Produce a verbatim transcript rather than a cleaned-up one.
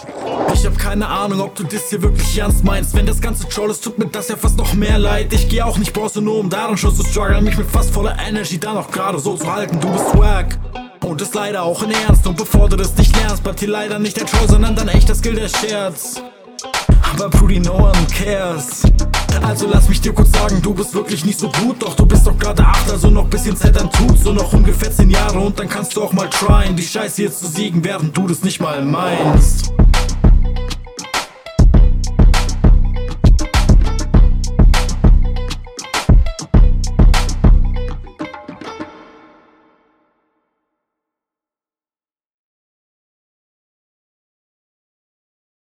Ich hab keine Ahnung, ob du das hier wirklich ernst meinst. Wenn das ganze Troll ist, tut mir das ja fast noch mehr leid. Ich geh auch nicht Bronze nur um daran schon zu strugglen, mich mit fast voller Energy dann auch gerade so zu halten. Du bist wack und ist leider auch in Ernst. Und bevor du das nicht lernst, bleibt hier leider nicht der Troll, sondern dann echt das Skill der Scherz. Aber Brudi, no one cares. Also lass mich dir kurz sagen, du bist wirklich nicht so gut. Doch du bist doch gerade acht, also noch bisschen Zeit dann tut's. So noch ungefähr zehn Jahre und dann kannst du auch mal tryen, die Scheiße hier zu siegen, während du das nicht mal meinst.